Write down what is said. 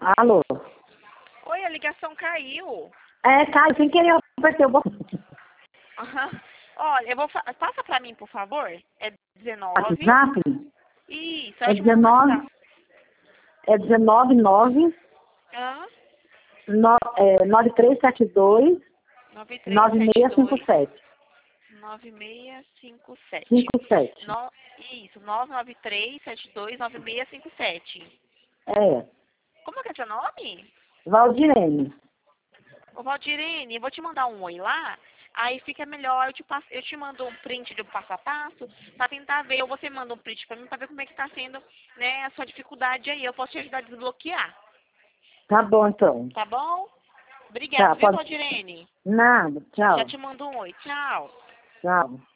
Alô? Oi, a ligação caiu. Cai, sem querer eu apertei o botão. Aham. Olha, passa pra mim, por favor. É 19. WhatsApp? Isso, É eu te mando no 19, WhatsApp. é 19 9, Hã? 9372 9372 9657. 9657. 57. No, isso, 993729657. É. Como é que é seu nome? Valdirene. Ô, Valdirene, eu vou te mandar um oi lá. Aí fica melhor, eu te mando um print do passo a passo pra tentar ver, ou você manda um print pra mim pra ver como é que tá sendo, né, a sua dificuldade aí. Eu posso te ajudar a desbloquear, Tá bom, então. tá bom? Tá, Obrigada, viu, pode. Valdirene? Nada. Já Tchau. te mando um oi. Tchau. Tchau.